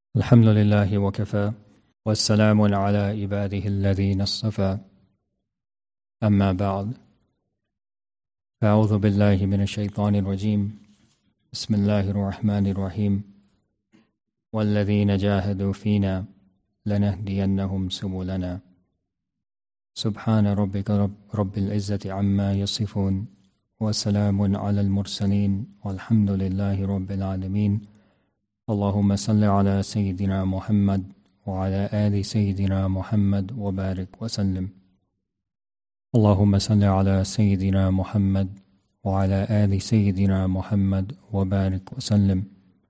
الحمد لله وكفى والسلام على عباده الذين اصطفى أما بعد فأعوذ بالله من الشيطان الرجيم بسم الله الرحمن الرحيم والذين جاهدوا فينا لنهدينهم سبلنا سبحان ربك رب العزة عما يصفون وسلام على المرسلين والحمد لله رب العالمين اللهم صل على سيدنا محمد وعلى آل سيدنا محمد وبارك وسلم اللهم صل على سيدنا محمد وعلى آل سيدنا محمد وبارك وسلم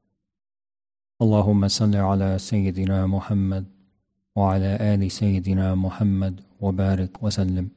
اللهم صل على سيدنا محمد وعلى آل سيدنا محمد وبارك وسلم.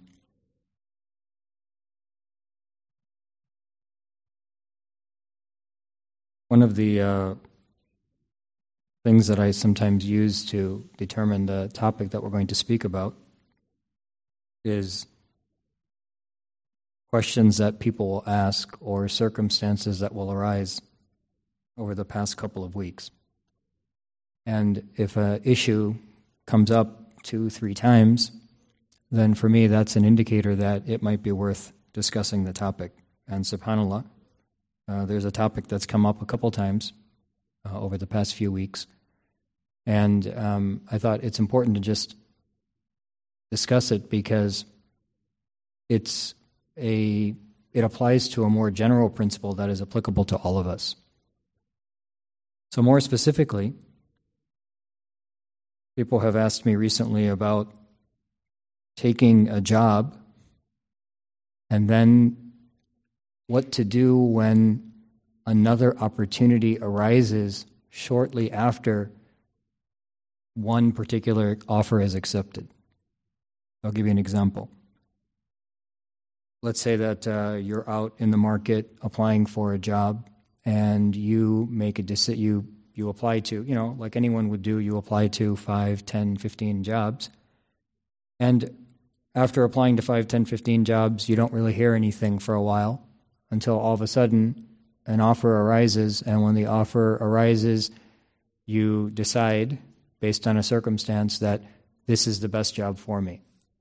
One of the things that I sometimes use to determine the topic that we're going to speak about is questions that people will ask or circumstances that will arise over the past couple of weeks. And if an issue comes up 2-3 times, then for me that's an indicator that it might be worth discussing the topic. And subhanAllah, there's a topic that's come up a couple times over the past few weeks. And I thought it's important to just discuss it because it applies to a more general principle that is applicable to all of us. So more specifically, people have asked me recently about taking a job and then what to do when another opportunity arises shortly after one particular offer is accepted. I'll give you an example. Let's say that you're out in the market applying for a job and you make a decision, you apply to, like anyone would do, you apply to 5, 10, 15 jobs. And after applying to 5, 10, 15 jobs, you don't really hear anything for a while until all of a sudden an offer arises. And when the offer arises, you decide, based on a circumstance, that this is the best job for me.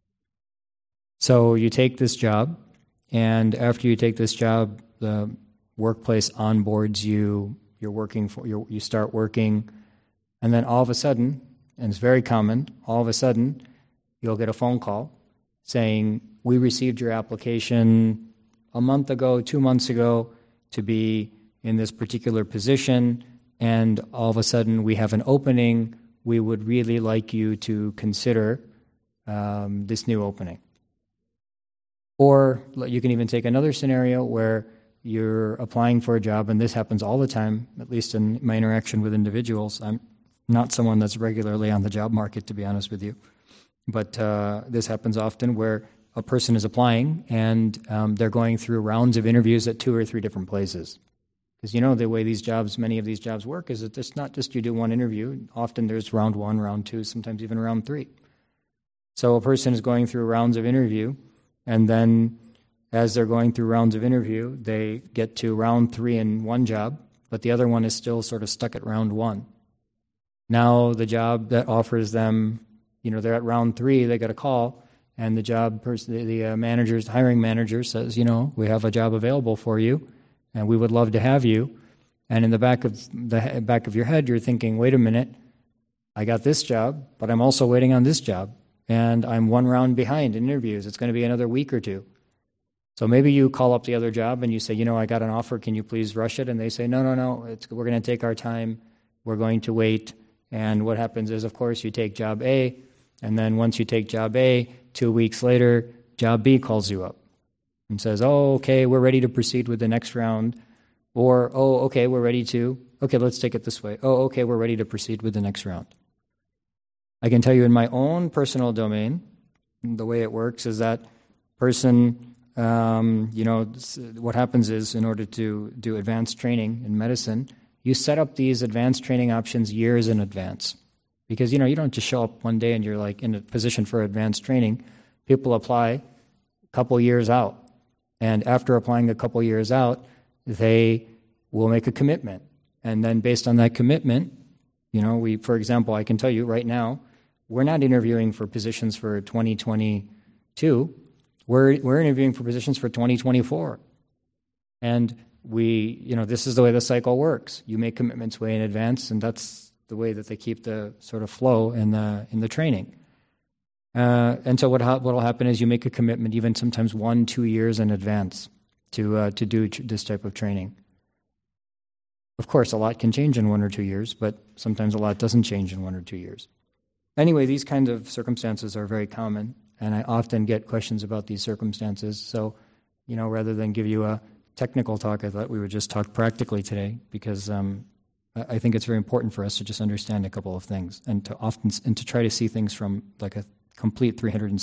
So you take this job, and after you take this job, the workplace onboards you, you start working, and then all of a sudden, and it's very common, all of a sudden, you'll get a phone call saying, we received your application a month ago, 2 months ago, to be in this particular position, and all of a sudden we have an opening. We would really like you to consider this new opening. Or you can even take another scenario where you're applying for a job, and this happens all the time, at least in my interaction with individuals. I'm not someone that's regularly on the job market, to be honest with you. But this happens often where a person is applying and they're going through rounds of interviews at 2 or 3 different places. Because the way many of these jobs work is that it's not just you do one interview. Often there's round 1, round 2, sometimes even round 3. So a person is going through rounds of interview, and then as they're going through rounds of interview, they get to round 3 in one job, but the other one is still sort of stuck at round 1. Now the job that offers them, they're at round 3, they get a call, and the hiring manager says, we have a job available for you, and we would love to have you. And in the back of your head, you're thinking, wait a minute, I got this job, but I'm also waiting on this job, and I'm 1 round behind in interviews. It's going to be another week or 2. So maybe you call up the other job and you say, I got an offer, can you please rush it? And they say, no, we're going to take our time, we're going to wait. And what happens is, of course, you take job A, and then once you take job A, 2 weeks later, job B calls you up and says, oh, okay, we're ready to proceed with the next round. Or, oh, okay, let's take it this way. Oh, okay, we're ready to proceed with the next round. I can tell you in my own personal domain, the way it works is that person, what happens is, in order to do advanced training in medicine, you set up these advanced training options years in advance. Because, you don't just show up one day and you're like in a position for advanced training. People apply a couple years out. And after applying a couple years out, they will make a commitment. And then based on that commitment, For example, I can tell you right now, we're not interviewing for positions for 2022. We're interviewing for positions for 2024. And this is the way the cycle works. You make commitments way in advance, and that's the way that they keep the sort of flow in the training. And so what will happen is you make a commitment even sometimes 1-2 years in advance to do this type of training. Of course, a lot can change in 1 or 2 years, but sometimes a lot doesn't change in 1 or 2 years. Anyway, these kinds of circumstances are very common, and I often get questions about these circumstances. So, rather than give you a technical talk, I thought we would just talk practically today, because I think it's very important for us to just understand a couple of things and to try to see things from like a complete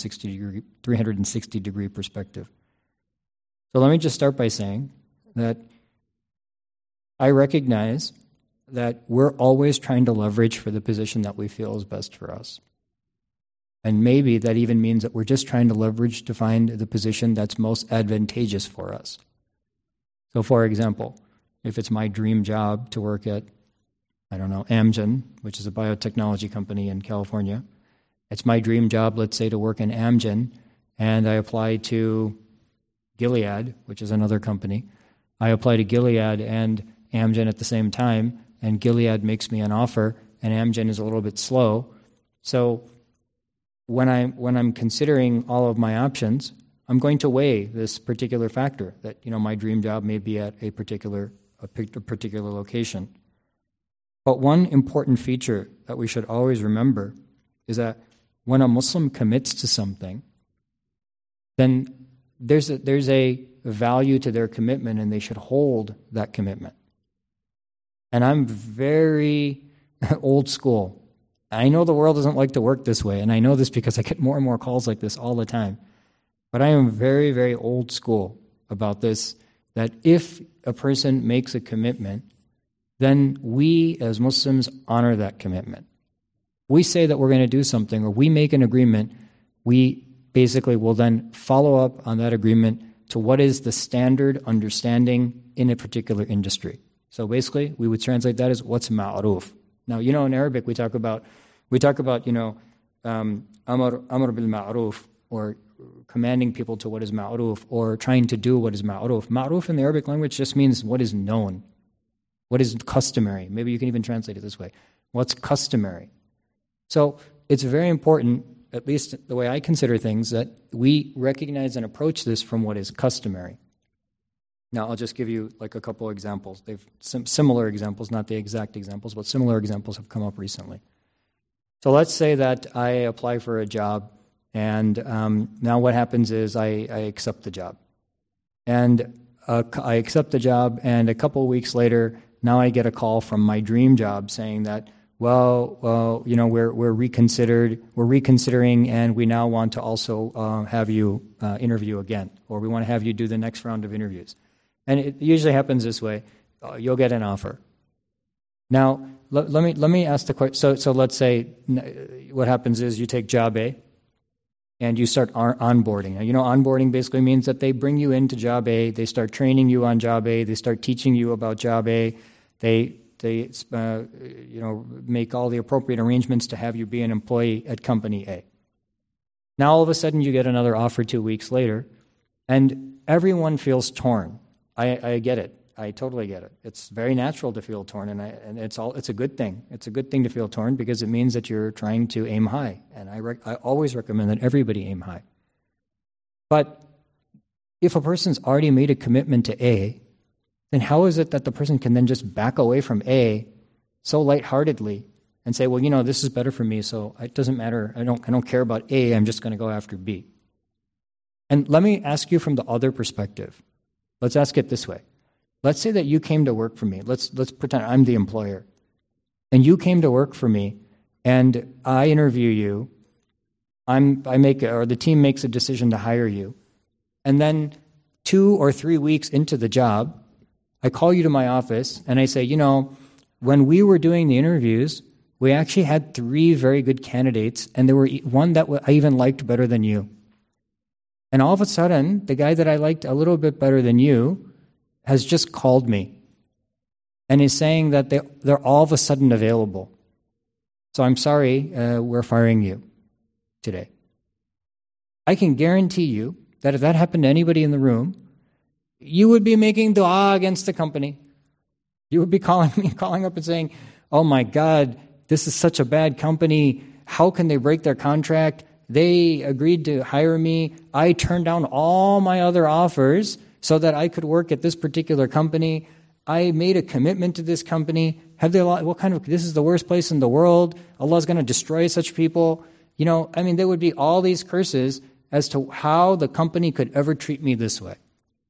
360 degree perspective. So let me just start by saying that I recognize that we're always trying to leverage for the position that we feel is best for us. And maybe that even means that we're just trying to leverage to find the position that's most advantageous for us. So for example, if it's my dream job to work at, Amgen, which is a biotechnology company in California, it's my dream job, let's say, to work in Amgen, and I apply to Gilead, which is another company. I apply to Gilead and Amgen at the same time, and Gilead makes me an offer, and Amgen is a little bit slow. So when I'm considering all of my options, I'm going to weigh this particular factor that my dream job may be at a particular location. But one important feature that we should always remember is that when a Muslim commits to something, then there's a value to their commitment, and they should hold that commitment. And I'm very old school. I know the world doesn't like to work this way, and I know this because I get more and more calls like this all the time. But I am very, very old school about this, that if a person makes a commitment, then we as Muslims honor that commitment. We say that we're going to do something, or we make an agreement, we basically will then follow up on that agreement to what is the standard understanding in a particular industry. So basically, we would translate that as what's ma'ruf. Now, in Arabic, we talk about amr bil ma'ruf, or commanding people to what is ma'ruf, or trying to do what is ma'ruf. Ma'ruf in the Arabic language just means what is known, what is customary. Maybe you can even translate it this way. What's customary? So it's very important, at least the way I consider things, that we recognize and approach this from what is customary. Now, I'll just give you like a couple examples. They've similar examples, not the exact examples, but similar examples have come up recently. So let's say that I apply for a job, and now what happens is I accept the job. And I accept the job, and a couple of weeks later, now I get a call from my dream job saying that, we're reconsidering, and we now want to also have you interview again, or we want to have you do the next round of interviews. And it usually happens this way: you'll get an offer. Now, let me ask the question. So let's say what happens is you take job A, and you start onboarding. Now, onboarding basically means that they bring you into job A, they start training you on job A, they start teaching you about job A, they make all the appropriate arrangements to have you be an employee at company A. Now, all of a sudden, you get another offer 2 weeks later, and everyone feels torn. I get it. I totally get it. It's very natural to feel torn, and it's a good thing. It's a good thing to feel torn because it means that you're trying to aim high, and I always recommend that everybody aim high. But if a person's already made a commitment to A, then how is it that the person can then just back away from A so lightheartedly and say, well, this is better for me, so it doesn't matter. I don't care about A. I'm just going to go after B. And let me ask you from the other perspective. Let's ask it this way. Let's say that you came to work for me. Let's pretend I'm the employer. And you came to work for me, and I interview you. The team makes a decision to hire you. And then 2 or 3 weeks into the job, I call you to my office, and I say, when we were doing the interviews, we actually had 3 very good candidates, and there were one that I even liked better than you. And all of a sudden, the guy that I liked a little bit better than you has just called me and is saying that they're all of a sudden available. so I'm sorry, we're firing you today. I can guarantee you that if that happened to anybody in the room, you would be making dua against the company. You would be calling up and saying, oh my God, this is such a bad company. How can they break their contract? They agreed to hire me. I turned down all my other offers so that I could work at this particular company. I made a commitment to this company. This is the worst place in the world. Allah's going to destroy such people. There would be all these curses as to how the company could ever treat me this way.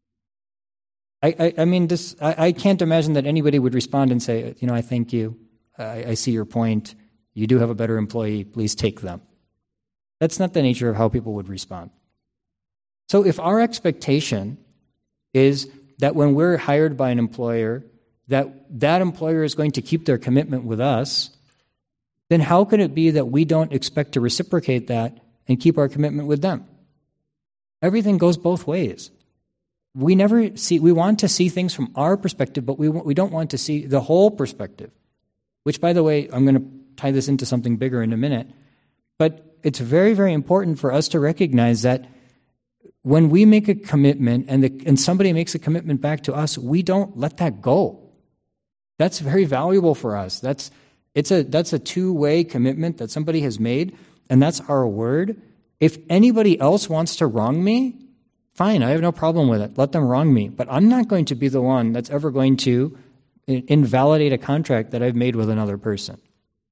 I can't imagine that anybody would respond and say, I thank you. I see your point. You do have a better employee. Please take them. That's not the nature of how people would respond. So if our expectation is that when we're hired by an employer, that employer is going to keep their commitment with us, then how can it be that we don't expect to reciprocate that and keep our commitment with them? Everything goes both ways. We want to see things from our perspective, but we don't want to see the whole perspective, which, by the way, I'm going to tie this into something bigger in a minute. But it's very, very important for us to recognize that when we make a commitment and somebody makes a commitment back to us, we don't let that go. That's very valuable for us. That's a two-way commitment that somebody has made, and that's our word. If anybody else wants to wrong me, fine, I have no problem with it. Let them wrong me. But I'm not going to be the one that's ever going to invalidate a contract that I've made with another person.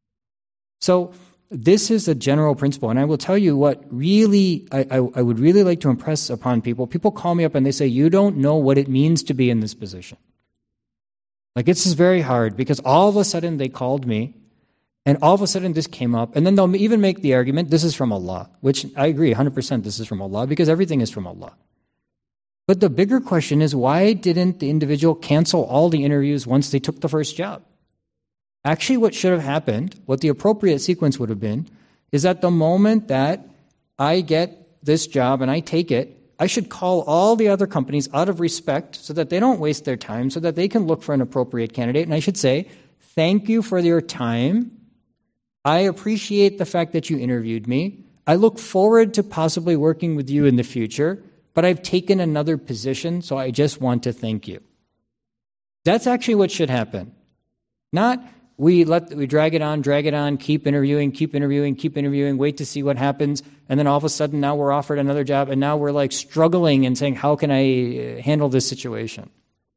So this is a general principle, and I will tell you what really I would really like to impress upon people. People call me up and they say, you don't know what it means to be in this position. Like, this is very hard, because all of a sudden they called me, and all of a sudden this came up, and then they'll even make the argument, this is from Allah, which I agree 100% this is from Allah, because everything is from Allah. But the bigger question is, why didn't the individual cancel all the interviews once they took the first job? Actually, what should have happened, what the appropriate sequence would have been, is that the moment that I get this job and I take it, I should call all the other companies out of respect so that they don't waste their time, so that they can look for an appropriate candidate. And I should say, thank you for your time. I appreciate the fact that you interviewed me. I look forward to possibly working with you in the future, but I've taken another position, so I just want to thank you. That's actually what should happen. Not we drag it on, keep interviewing, wait to see what happens, and then all of a sudden now we're offered another job, and now we're like struggling and saying, how can I handle this situation?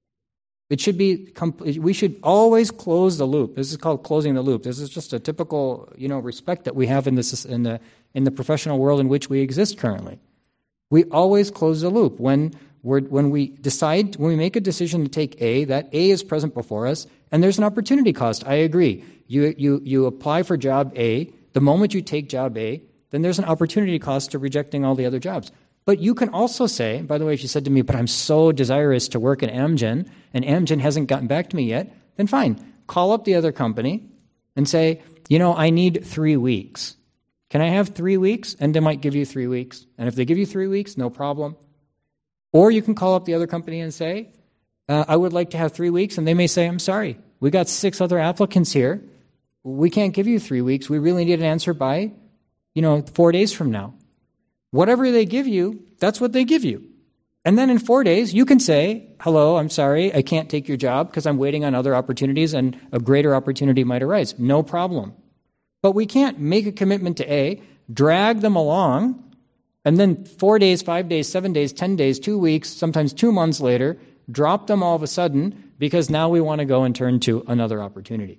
It should be, we should always close the loop. This is called closing the loop. This is just a typical, respect that we have in the professional world in which we exist currently. We always close the loop. When we make a decision to take A, that A is present before us, and there's an opportunity cost. I agree. You apply for job A. The moment you take job A, then there's an opportunity cost to rejecting all the other jobs. But you can also say, by the way, if you said to me, but I'm so desirous to work at Amgen, and Amgen hasn't gotten back to me yet, then fine. Call up the other company and say, I need 3 weeks. Can I have 3 weeks? And they might give you 3 weeks. And if they give you 3 weeks, no problem. Or you can call up the other company and say, I would like to have 3 weeks. And they may say, I'm sorry, we got 6 other applicants here. We can't give you 3 weeks. We really need an answer by, 4 days from now. Whatever they give you, that's what they give you. And then in 4 days, you can say, hello, I'm sorry, I can't take your job because I'm waiting on other opportunities and a greater opportunity might arise. No problem. But we can't make a commitment to A, drag them along, and then 4 days, 5 days, 7 days, 10 days, 2 weeks, sometimes 2 months later, drop them all of a sudden because now we want to go and turn to another opportunity.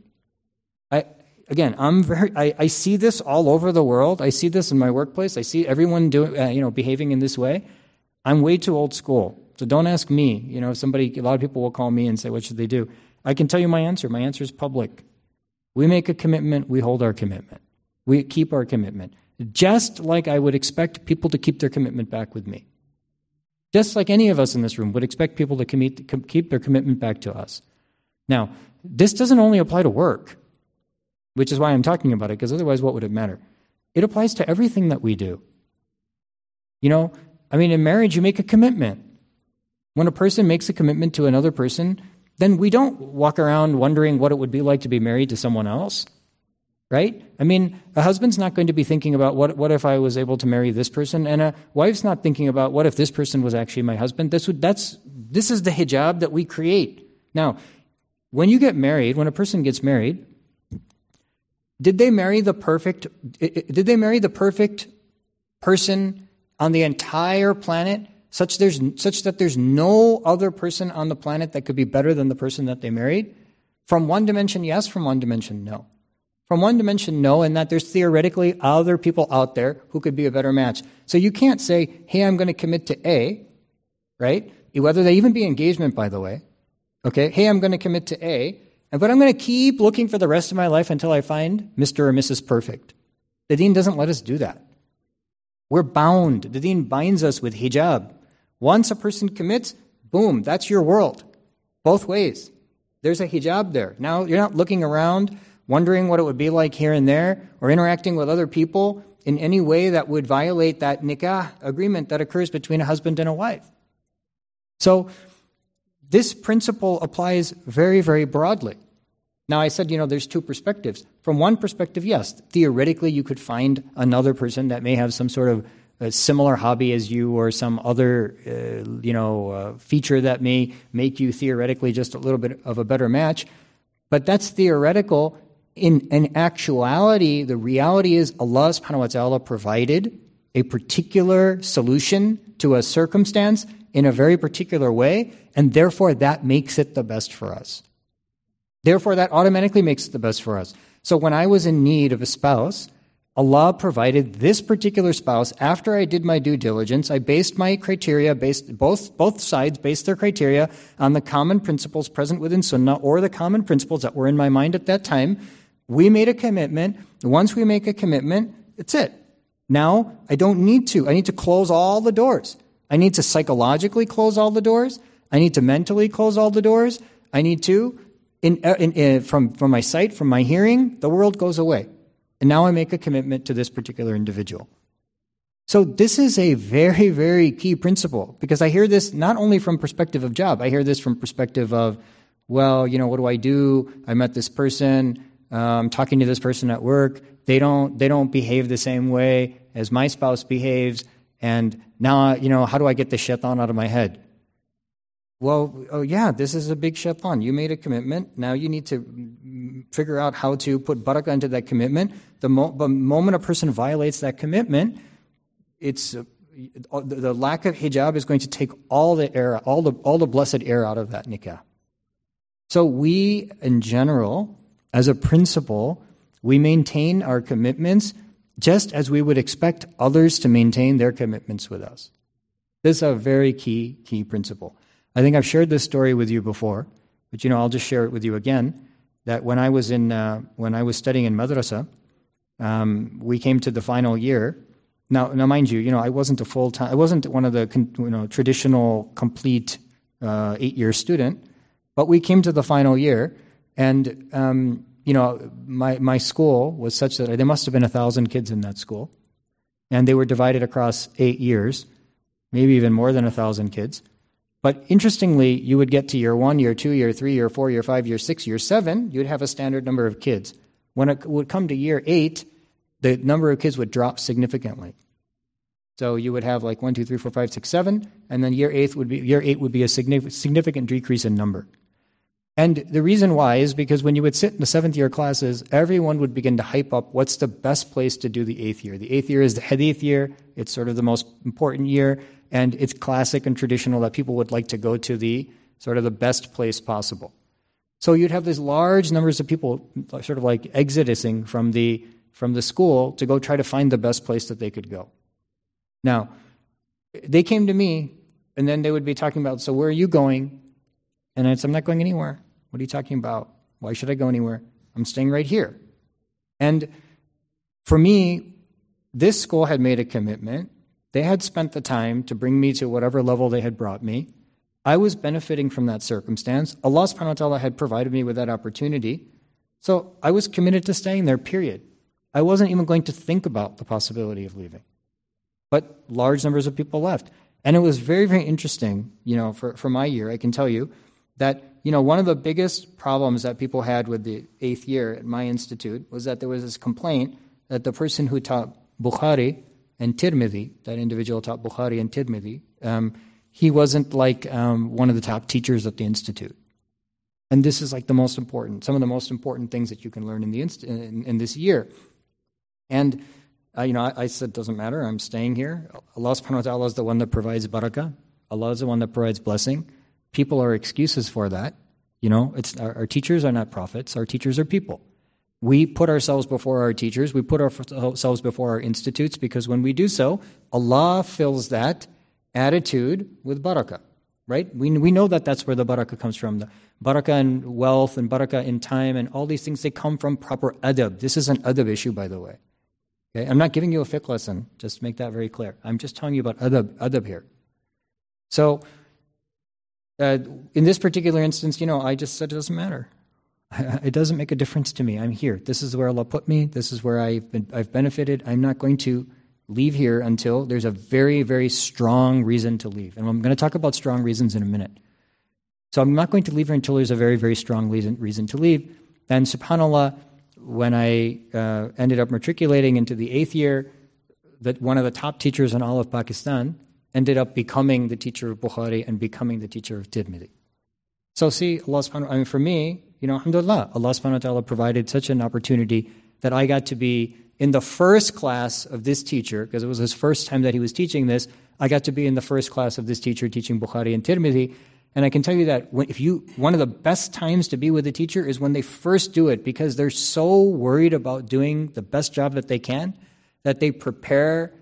I see this all over the world. I see this in my workplace. I see everyone behaving in this way. I'm way too old school, so don't ask me. A lot of people will call me and say, what should they do? I can tell you my answer. My answer is public. We make a commitment, we hold our commitment. We keep our commitment. Just like I would expect people to keep their commitment back with me. Just like any of us in this room would expect people to keep their commitment back to us. Now, this doesn't only apply to work, which is why I'm talking about it, because otherwise what would it matter? It applies to everything that we do. In marriage, you make a commitment. When a person makes a commitment to another person, then we don't walk around wondering what it would be like to be married to someone else. right? I mean, a husband's not going to be thinking about what if I was able to marry this person, and a wife's not thinking about what if this person was actually my husband. This is the hijab that we create. Now, when you get married, when a person gets married, did they marry the perfect person on the entire planet, such that there's no other person on the planet that could be better than the person that they married? From one dimension, yes. From one dimension, no. From one dimension, no, and that there's theoretically other people out there who could be a better match. So you can't say, hey, I'm going to commit to A, right? Whether they even be engagement, by the way. Okay, hey, I'm going to commit to A, but I'm going to keep looking for the rest of my life until I find Mr. or Mrs. Perfect. The deen doesn't let us do that. We're bound. The deen binds us with hijab. Once a person commits, boom, that's your world. Both ways. There's a hijab there. Now, you're not looking around, wondering what it would be like here and there, or interacting with other people in any way that would violate that nikah agreement that occurs between a husband and a wife. So, this principle applies very, very broadly. Now, I said, there's two perspectives. From one perspective, yes, theoretically you could find another person that may have some sort of a similar hobby as you or some other, feature that may make you theoretically just a little bit of a better match. But that's theoretical. In actuality, the reality is Allah subhanahu wa ta'ala provided a particular solution to a circumstance in a very particular way, and therefore that makes it the best for us. Therefore, that automatically makes it the best for us. So when I was in need of a spouse, Allah provided this particular spouse. After I did my due diligence, I based my criteria, both sides based their criteria on the common principles present within Sunnah or the common principles that were in my mind at that time. We made a commitment. Once we make a commitment, it's it. Now, I need to close all the doors. I need to psychologically close all the doors. I need to mentally close all the doors. I need to, from my sight, from my hearing, the world goes away. And now I make a commitment to this particular individual. So this is a very, very key principle, because I hear this not only from perspective of job, I hear this from perspective of, well, what do I do? I met this person, I'm talking to this person at work, they don't behave the same way as my spouse behaves, and now, how do I get the shaitan out of my head? Well, this is a big shaitan. You made a commitment. Now you need to figure out how to put barakah into that commitment. The moment a person violates that commitment, it's the lack of hijab is going to take all the air, all the blessed air out of that nikah. So we, in general, as a principle, we maintain our commitments just as we would expect others to maintain their commitments with us. This is a very key principle. I think I've shared this story with you before, but I'll just share it with you again. That when I was studying in madrasa, we came to the final year. Now, mind you, I wasn't a full-time. I wasn't one of the traditional complete 8-year student, but we came to the final year, and my school was such that there must have been 1,000 kids in that school, and they were divided across 8 years, maybe even more than 1,000 kids. But interestingly, you would get to year 1, year 2, year 3, year 4, year 5, year 6, year 7, you'd have a standard number of kids. When it would come to year 8, the number of kids would drop significantly. So you would have like 1, 2, 3, 4, 5, 6, 7, and then year 8 would be a significant decrease in number. And the reason why is because when you would sit in the 7th year classes, everyone would begin to hype up what's the best place to do the 8th year. The 8th year is the hadith year. It's sort of the most important year. And it's classic and traditional that people would like to go to the sort of the best place possible. So you'd have these large numbers of people sort of like exodusing from the school to go try to find the best place that they could go. Now, they came to me, and then they would be talking about, so where are you going? And I said, I'm not going anywhere. What are you talking about? Why should I go anywhere? I'm staying right here. And for me, this school had made a commitment. They had spent the time to bring me to whatever level they had brought me. I was benefiting from that circumstance. Allah subhanahu wa ta'ala had provided me with that opportunity. So I was committed to staying there, period. I wasn't even going to think about the possibility of leaving. But large numbers of people left. And it was very, very interesting, for my year, I can tell you, that, one of the biggest problems that people had with the 8th year at my institute was that there was this complaint that the person who taught Bukhari and Tirmidhi, that individual taught Bukhari and Tirmidhi, he wasn't like one of the top teachers at the institute. And this is like some of the most important things that you can learn in this year. And I said, doesn't matter, I'm staying here. Allah subhanahu wa ta'ala is the one that provides barakah. Allah is the one that provides blessing. People are excuses for that. Our teachers are not prophets. Our teachers are people. We put ourselves before our teachers. We put ourselves before our institutes because when we do so, Allah fills that attitude with barakah, right? We know that that's where the barakah comes from. The barakah in wealth and barakah in time and all these things, they come from proper adab. This is an adab issue, by the way. Okay? I'm not giving you a fiqh lesson. Just to make that very clear. I'm just telling you about adab here. So, in this particular instance, I just said it doesn't matter. It doesn't make a difference to me. I'm here. This is where Allah put me. This is where I've benefited. I'm not going to leave here until there's a very, very strong reason to leave. And I'm going to talk about strong reasons in a minute. So I'm not going to leave here until there's a very, very strong reason to leave. And subhanAllah, when I ended up matriculating into the 8th year, that one of the top teachers in all of Pakistan ended up becoming the teacher of Bukhari and becoming the teacher of Tirmidhi. So see, Allah subhanahu wa ta'ala, for me, alhamdulillah, Allah subhanahu wa ta'ala provided such an opportunity that I got to be in the first class of this teacher, because it was his first time that he was teaching this. I got to be in the first class of this teacher teaching Bukhari and Tirmidhi. And I can tell you that one of the best times to be with a teacher is when they first do it, because they're so worried about doing the best job that they can that they prepare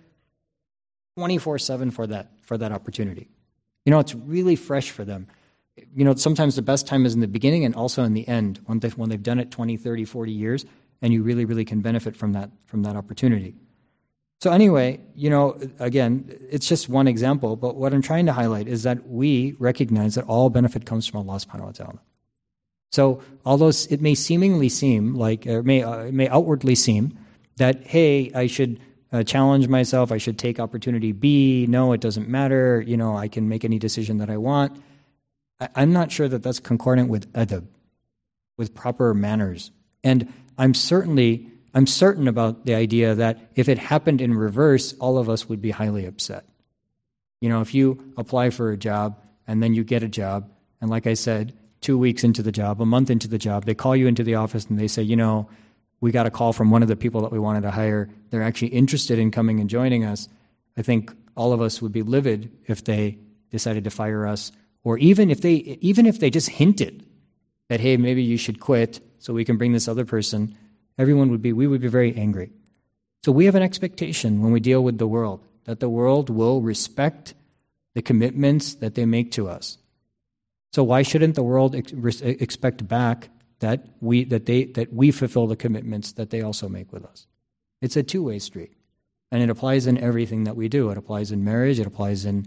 24/7 for that opportunity. It's really fresh for them. Sometimes the best time is in the beginning and also in the end when they've done it 20, 30, 40 years, and you really, really can benefit from that opportunity. So anyway, again, it's just one example, but what I'm trying to highlight is that we recognize that all benefit comes from Allah subhanahu wa ta'ala. So although it may seemingly seem like, it may outwardly seem that, hey, I should challenge myself, I should take opportunity B, no, it doesn't matter, I can make any decision that I want. I'm not sure that that's concordant with adab, with proper manners. And I'm certain about the idea that if it happened in reverse, all of us would be highly upset. If you apply for a job and then you get a job, and like I said, 2 weeks into the job, a month into the job, they call you into the office and they say, we got a call from one of the people that we wanted to hire. They're actually interested in coming and joining us. I think all of us would be livid if they decided to fire us, or even if they just hinted that, hey, maybe you should quit so we can bring this other person. We would be very angry. So we have an expectation when we deal with the world that the world will respect the commitments that they make to us. So why shouldn't the world expect back that we fulfill the commitments that they also make with us? It's a two-way street, and it applies in everything that we do. It applies in marriage. It applies in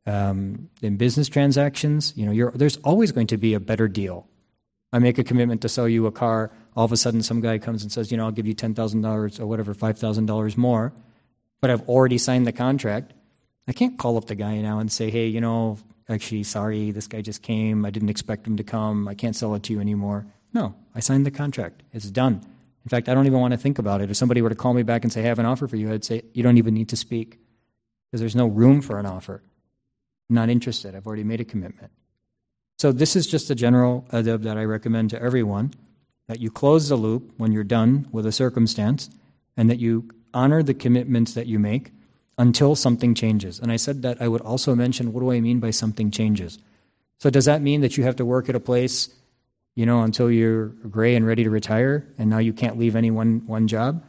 business transactions. There's always going to be a better deal. I make a commitment to sell you a car. All of a sudden, some guy comes and says, I'll give you $10,000 or whatever, $5,000 more, but I've already signed the contract. I can't call up the guy now and say, hey, actually, sorry, this guy just came. I didn't expect him to come. I can't sell it to you anymore. No, I signed the contract. It's done. In fact, I don't even want to think about it. If somebody were to call me back and say, hey, I have an offer for you, I'd say, you don't even need to speak because there's no room for an offer. I'm not interested. I've already made a commitment. So this is just a general adab that I recommend to everyone, that you close the loop when you're done with a circumstance and that you honor the commitments that you make until something changes. And I said that I would also mention, what do I mean by something changes? So does that mean that you have to work at a place, until you're gray and ready to retire and now you can't leave any one job?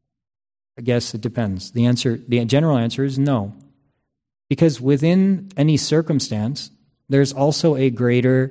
I guess it depends. The general answer is no. Because within any circumstance, there's also a greater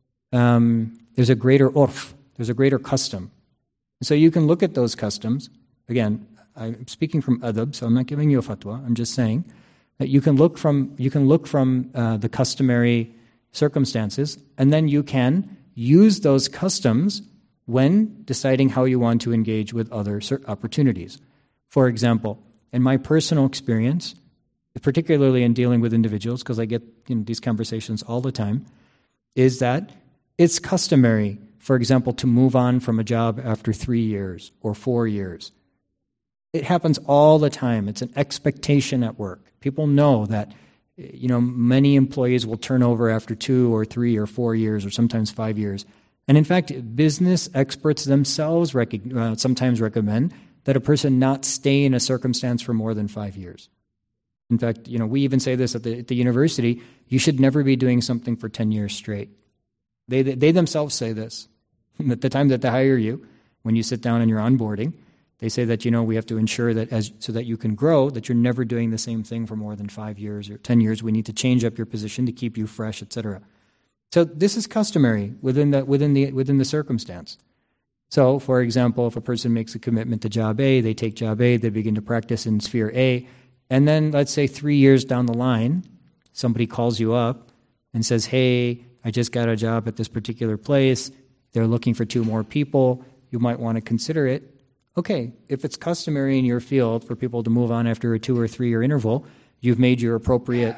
urf, there's a greater custom. So you can look at those customs. Again, I'm speaking from adab, so I'm not giving you a fatwa. I'm just saying that you can look from the customary circumstances, and then you can use those customs when deciding how you want to engage with other opportunities. For example, in my personal experience, particularly in dealing with individuals, because I get these conversations all the time, is that It's customary, for example, to move on from a job after 3 years or 4 years. It happens all the time. It's an expectation at work. People know that, many employees will turn over after 2 or 3 or 4 years or sometimes 5 years. And in fact, business experts themselves sometimes recommend that a person not stay in a circumstance for more than 5 years. In fact, we even say this at the university, you should never be doing something for 10 years straight. They themselves say this. At the time that they hire you, when you sit down and you're onboarding, they say that, we have to ensure that so that you can grow, that you're never doing the same thing for more than 5 years or 10 years. We need to change up your position to keep you fresh, etc. So this is customary within the circumstance. So, for example, if a person makes a commitment to job A, they take job A, they begin to practice in sphere A, and then let's say 3 years down the line, somebody calls you up and says, hey, I just got a job at this particular place. They're looking for 2 more people. You might want to consider it. Okay, if it's customary in your field for people to move on after a 2 or 3 year interval, you've made your appropriate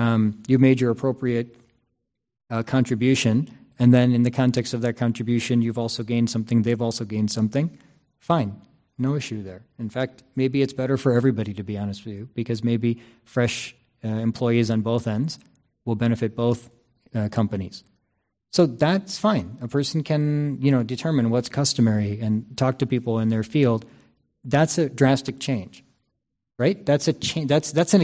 contribution, and then in the context of that contribution, you've also gained something, they've also gained something. Fine, no issue there. In fact, maybe it's better for everybody, to be honest with you, because maybe fresh employees on both ends will benefit both companies. So that's fine. A person can, determine what's customary and talk to people in their field. That's a drastic change, right? That's a change. That's an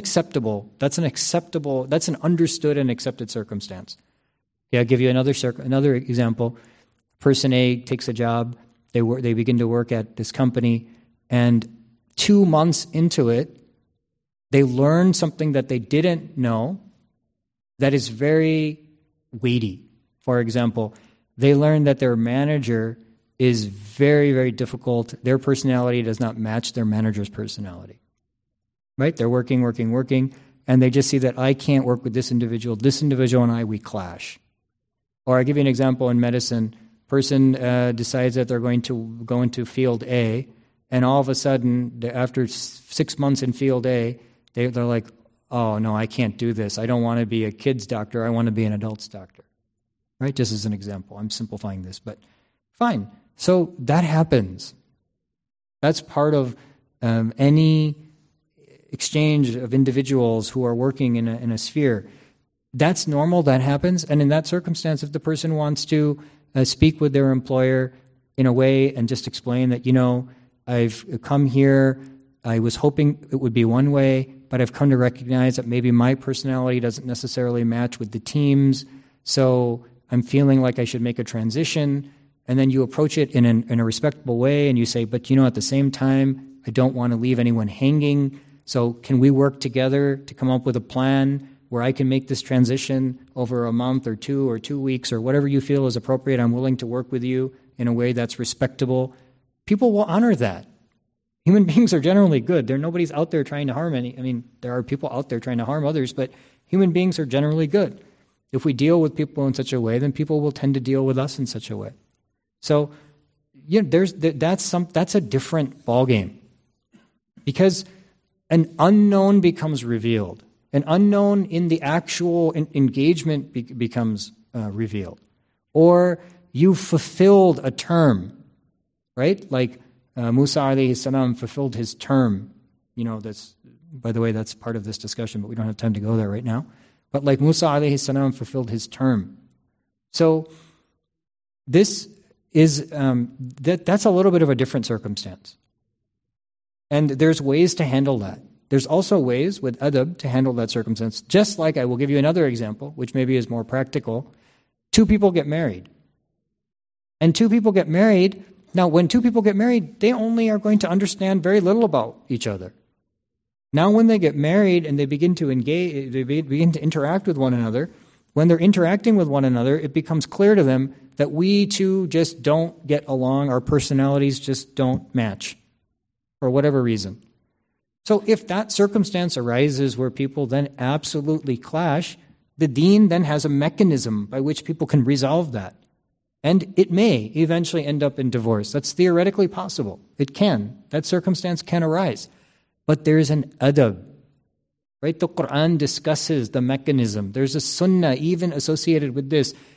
understood and accepted circumstance. Yeah, I'll give you another example. Person A takes a job. They begin to work at this company, and 2 months into it, they learn something that they didn't know that is very weighty. For example, they learn that their manager is very, very difficult. Their personality does not match their manager's personality. Right? They're working, and they just see that I can't work with this individual. This individual and I, we clash. Or I'll give you an example in medicine. Person decides that they're going to go into field A, and all of a sudden, after 6 months in field A, they're like, oh, no, I can't do this. I don't want to be a kid's doctor. I want to be an adult's doctor. Right? Just as an example. I'm simplifying this, but fine. So that happens. That's part of any exchange of individuals who are working in a sphere. That's normal. That happens. And in that circumstance, if the person wants to speak with their employer in a way and just explain that, I've come here, I was hoping it would be one way, but I've come to recognize that maybe my personality doesn't necessarily match with the team's, so I'm feeling like I should make a transition. And then you approach it in a respectable way, and you say, but at the same time, I don't want to leave anyone hanging, so can we work together to come up with a plan where I can make this transition over a month or 2 or 2 weeks or whatever you feel is appropriate. I'm willing to work with you in a way that's respectable. People will honor that. Human beings are generally good. Nobody's out there trying to harm there are people out there trying to harm others, but human beings are generally good. If we deal with people in such a way, then people will tend to deal with us in such a way. So, that's a different ballgame. Because an unknown becomes revealed. An unknown in the actual engagement becomes revealed. Or you fulfilled a term, right? Like Musa alayhi salam fulfilled his term. By the way, that's part of this discussion, but we don't have time to go there right now. But like Musa alayhi salam fulfilled his term. So this is, that's a little bit of a different circumstance. And there's ways to handle that. There's also ways with adab to handle that circumstance. Just like I will give you another example, which maybe is more practical. 2 people get married. And 2 people get married. Now, when 2 people get married, they only are going to understand very little about each other. Now, when they get married and they begin to engage, they begin to interact with one another, when they're interacting with one another, it becomes clear to them that we two just don't get along, our personalities just don't match, for whatever reason. So if that circumstance arises where people then absolutely clash, the deen then has a mechanism by which people can resolve that. And it may eventually end up in divorce. That's theoretically possible. It can. That circumstance can arise. But there's an adab. Right? The Quran discusses the mechanism. There's a sunnah even associated with this.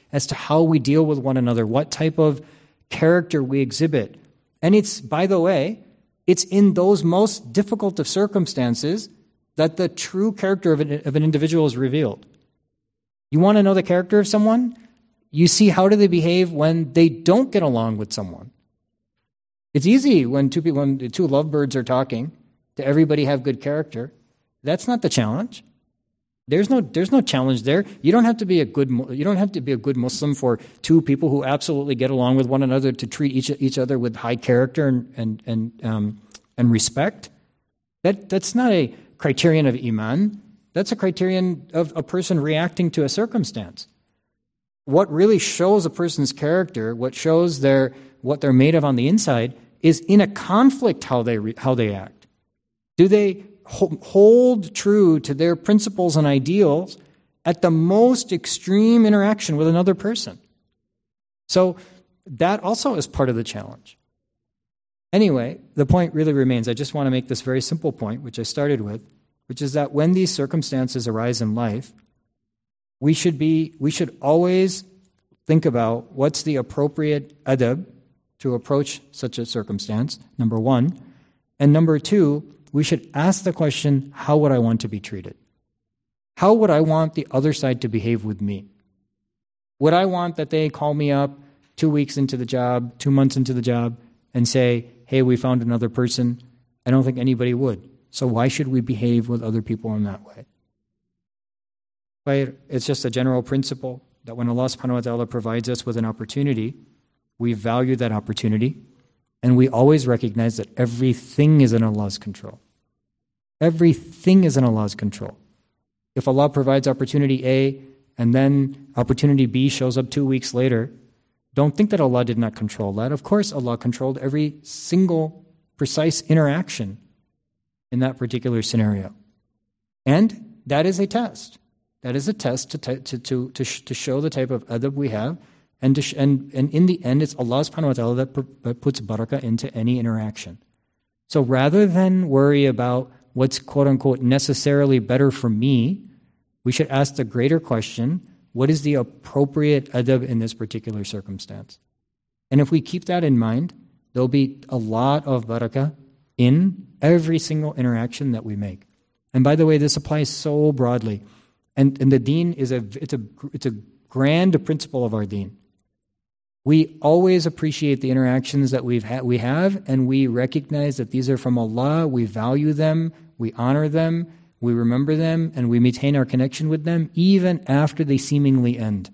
as to how we deal with one another, what type of character we exhibit. And it's, by the way, it's in those most difficult of circumstances that the true character of an individual is revealed. You want to know the character of someone? You see how do they behave when they don't get along with someone. It's easy when two lovebirds are talking to everybody have good character. That's not the challenge. There's no challenge there. You don't have to be a good Muslim for two people who absolutely get along with one another to treat each other with high character and respect. That's not a criterion of iman. That's a criterion of a person reacting to a circumstance. What really shows a person's character, what shows what they're made of on the inside, is in a conflict how they act. Do they hold true to their principles and ideals at the most extreme interaction with another person? So that also is part of the challenge. Anyway, the point really remains. I just want to make this very simple point, which I started with, which is that when these circumstances arise in life, we should always think about what's the appropriate adab to approach such a circumstance, number one. And number two, we should ask the question, how would I want to be treated? How would I want the other side to behave with me? Would I want that they call me up 2 weeks into the job, 2 months into the job, and say, hey, we found another person? I don't think anybody would. So why should we behave with other people in that way? Right? It's just a general principle that when Allah subhanahu wa ta'ala provides us with an opportunity, we value that opportunity, and we always recognize that everything is in Allah's control. Everything is in Allah's control. If Allah provides opportunity A, and then opportunity B shows up 2 weeks later, don't think that Allah did not control that. Of course, Allah controlled every single precise interaction in that particular scenario. And that is a test. That is a test to show the type of adab we have, and in the end, it's Allah subhanahu wa ta'ala that puts barakah into any interaction. So rather than worry about what's quote-unquote necessarily better for me, we should ask the greater question, what is the appropriate adab in this particular circumstance? And if we keep that in mind, there'll be a lot of barakah in every single interaction that we make. And by the way, this applies so broadly. And the deen it's a grand principle of our deen. We always appreciate the interactions that we have, and we recognize that these are from Allah. We value them, we honor them, we remember them, and we maintain our connection with them even after they seemingly end.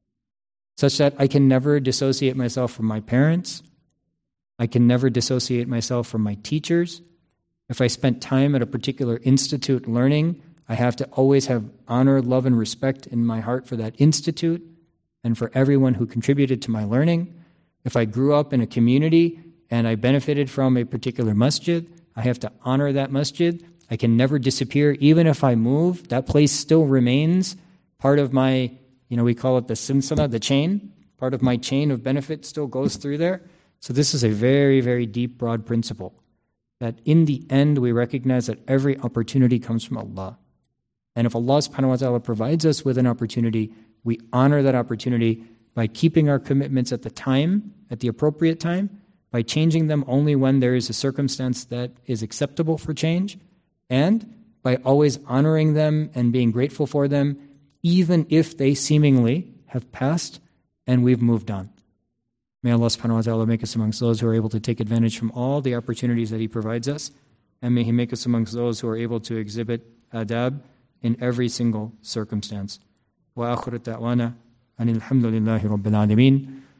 Such that I can never dissociate myself from my parents. I can never dissociate myself from my teachers. If I spent time at a particular institute learning, I have to always have honor, love, and respect in my heart for that institute and for everyone who contributed to my learning. If I grew up in a community and I benefited from a particular masjid, I have to honor that masjid. I can never disappear. Even if I move, that place still remains part of my, we call it the silsila, the chain. Part of my chain of benefit still goes through there. So this is a very, very deep, broad principle that in the end we recognize that every opportunity comes from Allah. And if Allah subhanahu wa ta'ala provides us with an opportunity, we honor that opportunity by keeping our commitments at the appropriate time, by changing them only when there is a circumstance that is acceptable for change, and by always honoring them and being grateful for them, even if they seemingly have passed and we've moved on. May Allah subhanahu wa ta'ala make us amongst those who are able to take advantage from all the opportunities that He provides us, and may He make us amongst those who are able to exhibit adab in every single circumstance. وآخر الدعوانا أن الحمد لله رب العالمين